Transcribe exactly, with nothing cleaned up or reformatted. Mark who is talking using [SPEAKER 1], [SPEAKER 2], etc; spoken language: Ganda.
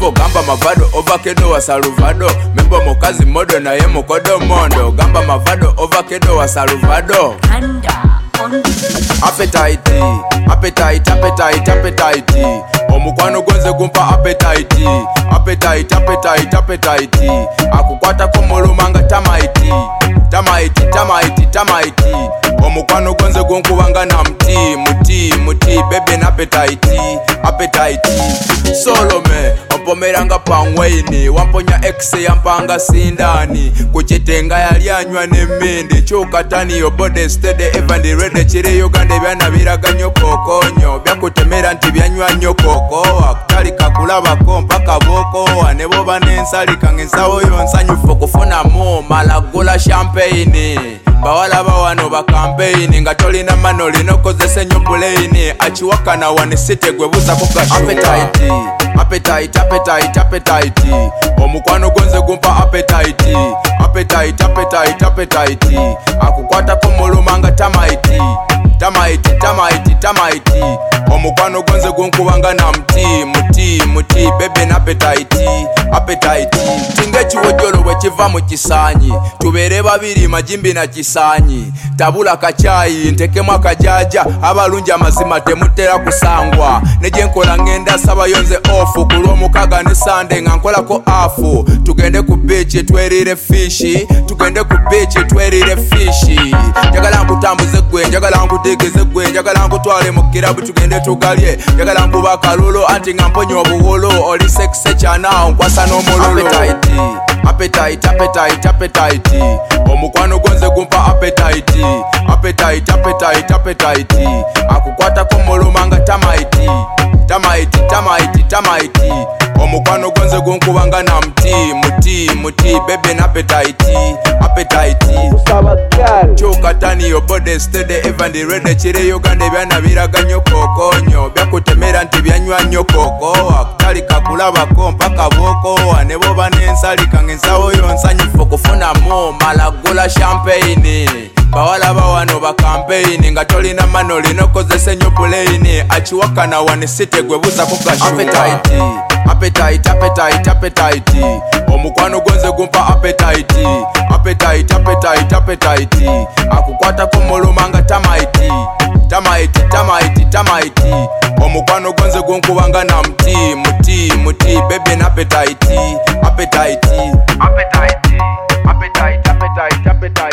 [SPEAKER 1] Bravo gamba mavado overkedo wa saluvado. Membo mokazi modo na ye mokodo mondo. Gamba mavado overkedo wa saluvado. Appetite, appetite, appetite, appetite. Omukwano gonze gumpa appetite. Appetite, appetite, appetite. Akukwata komulumanga tamaiti. Tamaiti, tamaiti, tamaiti. Omukwano gonze gonkubanga na mti. Muti, muti, bebe na appetite. Appetite. Solome, ompomeranga pangwaini. Wamponya exe yampanga sindani. Kuchitenga yalianywa nemende. Chokatani yo body steady evandi rede chire yogande byana biraga nyokokonyo. Byakutemera nti byanywa nyokoko. Akutali kakulaba kompaka boko. Anebo banensali kangensawo yonsanyufu kufuna mu malagola champagne. Bawala bawano ba campaign nga tolina mano linokozese nyo plane. Achiwakana wanisite gwebuza kugasho. Appetite, appetite, appetite, appetite. Omukwano gonze gumpa appetite. Appetite, appetite, appetite. Akukwata komulumanga tamaiti. Tamaiti, tamaiti, tamaiti. Omukwano gonze gonkubanga na mti. Muti, muti, bebe na appetite. Appetite. Tinge chiwojolo wechiva mu kisanyi. Tubere babiri majimbi na kisanyi. Tabula kachayi, ntekemu akajaja. Abalungi amazima temutera kusangwa. Neje nkola ngenda saba yonze ofu. Kulwomukaga ne Sunday nga nkolako afu. Tugende ku beach twerire fishi. Tugende ku beach twerire fishi. Njagala nkutambuze gwe, njagala nkutegeze gwe, njagala nkutwale mu kirabu tugende tugalye. Njagala nkuba kalulu anti nga mponye obuwolo. Oli sexe chana nkwasa n'omululu. Appetite, appetite, appetite, appetite. Omukwano gonze gumpa appetite. Appetite, appetite, appetite. Akukwata komulumanga tamaiti. Tamaiti, tamaiti, tamaiti. Omukwano gonze gonkubanga na mti. Muti, muti, bebe na appetite. Appetite. Chokatani yo body steady evandi rede chire yogande byana biraga nyokokonyo. Byakutemera nti byanywa nyokoko. Akutali kakulaba kompaka boko. Anebo banensali kangensawo yonsanyufu kufuna mu malagola champagne. Bawala bawano ba campaign nga tolina mano linokozese nyo plane. Achiwakana wanisite gwebuza kugasho. Appetite, appetite, appetite, appetite. Omukwano gonze gumpa appetite. Appetite, appetite, appetite. Akukwata komulumanga tamaiti. Tamaiti, tamaiti, tamaiti. Omukwano gonze gonkubanga na mti. Muti, muti, bebe na appetite. Appetite. Appetite, appetite, appetite, appetite.